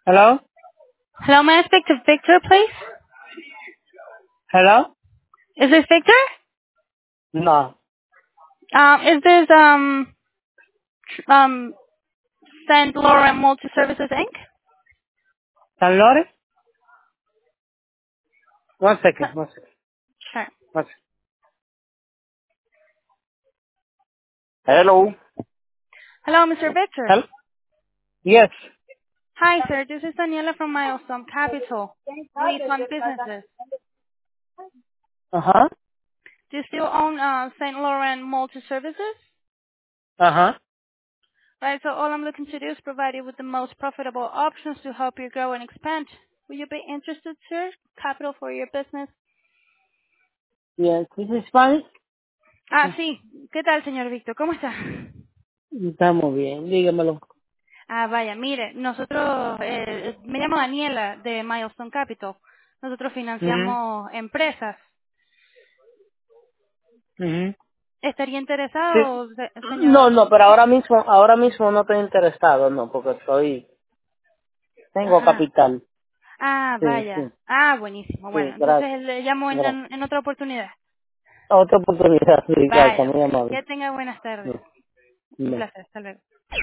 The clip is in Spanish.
Hello? Hello, may I speak to Victor, please? Hello? Is this Victor? No. Is this um St. Laurent Multi Services Inc? San Lore? One second, one second, Sure. one second. Hello? Hello, Mr. Victor. Hello? Yes. Hi, sir. This is Daniela from Milestone Capital. We fund businesses. Uh-huh. Do you still own St. Laurent Multi Services? Uh-huh. Right. So all I'm looking to do is provide you with the most profitable options to help you grow and expand. Will you be interested, sir? Capital for your business. Yes, ¿this is Spanish? Sí. ¿Qué tal, señor Victor? ¿Cómo está? Estamos bien, dígamelo. Vaya, mire, nosotros, me llamo Daniela de Milestone Capital. Nosotros Mhm. financiamos empresas. Mhm. ¿Estaría Sí. interesado, No, señor? no, pero ahora mismo no estoy interesado, no, porque tengo Ajá. capital. Sí, Vaya. sí, Buenísimo. Bueno, sí, entonces gracias, le llamo gracias. en otra oportunidad. Otra oportunidad, sí, gracias, Vaya, muy pues. amable. Que tenga buenas tardes. Sí, Un no. placer. Hasta luego.